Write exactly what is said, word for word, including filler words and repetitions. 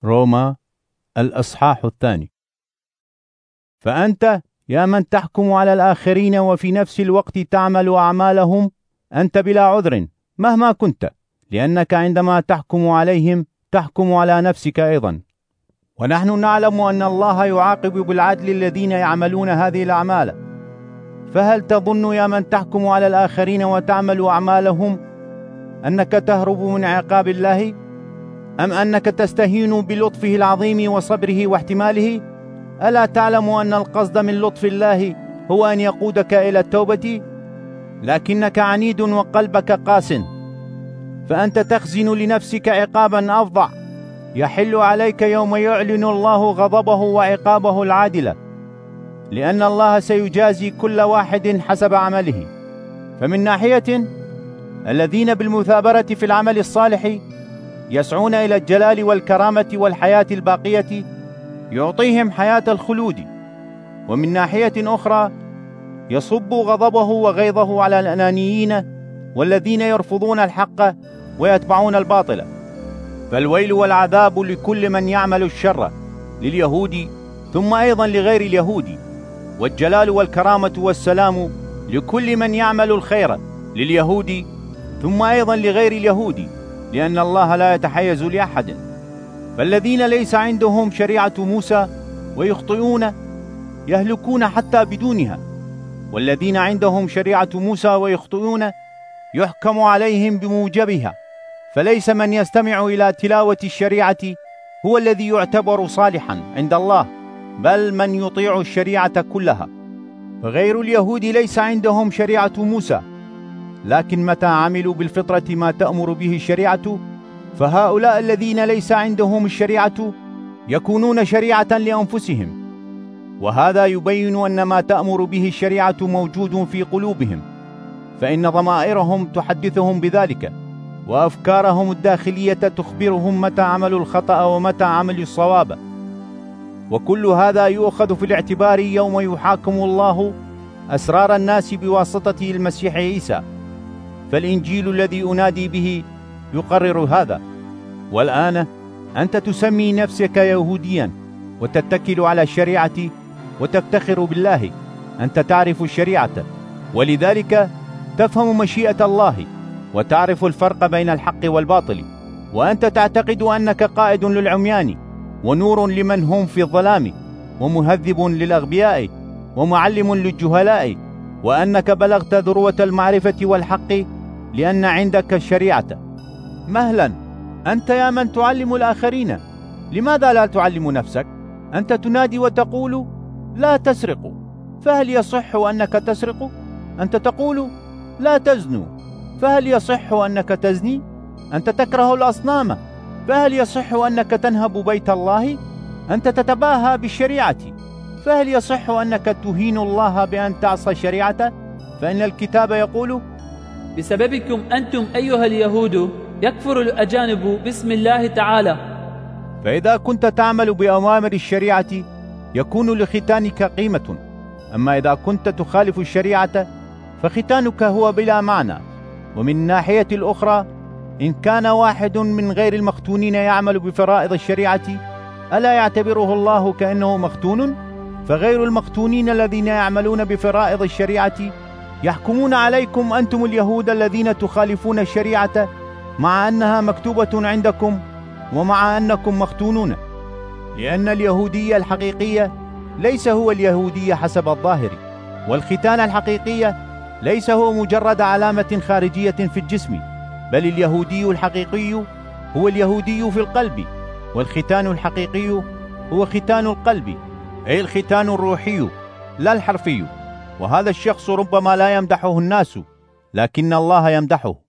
روما الأصحاح الثاني. فأنت يا من تحكم على الآخرين وفي نفس الوقت تعمل أعمالهم، أنت بلا عذر مهما كنت، لأنك عندما تحكم عليهم تحكم على نفسك أيضا. ونحن نعلم أن الله يعاقب بالعدل الذين يعملون هذه الأعمال. فهل تظن يا من تحكم على الآخرين وتعمل أعمالهم أنك تهرب من عقاب الله، أم أنك تستهين بلطفه العظيم وصبره واحتماله؟ ألا تعلم أن القصد من لطف الله هو أن يقودك إلى التوبة؟ لكنك عنيد وقلبك قاس، فأنت تخزن لنفسك عقابا أفظع يحل عليك يوم يعلن الله غضبه وعقابه العادلة، لأن الله سيجازي كل واحد حسب عمله. فمن ناحية الذين بالمثابرة في العمل الصالح يسعون إلى الجلال والكرامة والحياة الباقية يعطيهم حياة الخلود، ومن ناحية أخرى يصب غضبه وغيظه على الأنانيين والذين يرفضون الحق ويتبعون الباطل. فالويل والعذاب لكل من يعمل الشر، لليهود ثم أيضا لغير اليهود، والجلال والكرامة والسلام لكل من يعمل الخير، لليهود ثم أيضا لغير اليهود، لأن الله لا يتحيز لأحد. فالذين ليس عندهم شريعة موسى ويخطئون يهلكون حتى بدونها، والذين عندهم شريعة موسى ويخطئون يحكم عليهم بموجبها. فليس من يستمع إلى تلاوة الشريعة هو الذي يعتبر صالحا عند الله، بل من يطيع الشريعة كلها. فغير اليهود ليس عندهم شريعة موسى، لكن متى عملوا بالفطرة ما تأمر به الشريعة، فهؤلاء الذين ليس عندهم الشريعة يكونون شريعة لأنفسهم. وهذا يبين أن ما تأمر به الشريعة موجود في قلوبهم، فإن ضمائرهم تحدثهم بذلك، وأفكارهم الداخلية تخبرهم متى عملوا الخطأ ومتى عملوا الصواب. وكل هذا يؤخذ في الاعتبار يوم يحاكم الله أسرار الناس بواسطة المسيح عيسى. فالإنجيل الذي أنادي به يقرر هذا. والآن أنت تسمي نفسك يهوديا وتتكل على الشريعة وتفتخر بالله، أنت تعرف الشريعة، ولذلك تفهم مشيئة الله وتعرف الفرق بين الحق والباطل. وأنت تعتقد أنك قائد للعميان ونور لمن هم في الظلام ومهذب للأغبياء ومعلم للجهلاء، وأنك بلغت ذروة المعرفة والحق لأن عندك الشريعة. مهلا أنت يا من تعلم الآخرين، لماذا لا تعلم نفسك؟ أنت تنادي وتقول لا تسرقوا، فهل يصح أنك تسرق؟ أنت تقول لا تزنوا، فهل يصح أنك تزني؟ أنت تكره الأصنام، فهل يصح أنك تنهب بيت الله؟ أنت تتباهى بالشريعة، فهل يصح أنك تهين الله بأن تعصى الشريعة؟ فإن الكتاب يقول بسببكم أنتم أيها اليهود يكفر الأجانب باسم الله تعالى. فإذا كنت تعمل بأوامر الشريعة يكون لختانك قيمة، أما إذا كنت تخالف الشريعة فختانك هو بلا معنى. ومن الناحية الأخرى إن كان واحد من غير المختونين يعمل بفرائض الشريعة، ألا يعتبره الله كأنه مختون؟ فغير المختونين الذين يعملون بفرائض الشريعة يحكمون عليكم أنتم اليهود الذين تخالفون الشريعة مع أنها مكتوبة عندكم ومع أنكم مختونون. لأن اليهودية الحقيقية ليس هو اليهودية حسب الظاهر، والختان الحقيقية ليس هو مجرد علامة خارجية في الجسم، بل اليهودي الحقيقي هو اليهودي في القلب، والختان الحقيقي هو ختان القلب، أي الختان الروحي لا الحرفي. وهذا الشخص ربما لا يمدحه الناس، لكن الله يمدحه.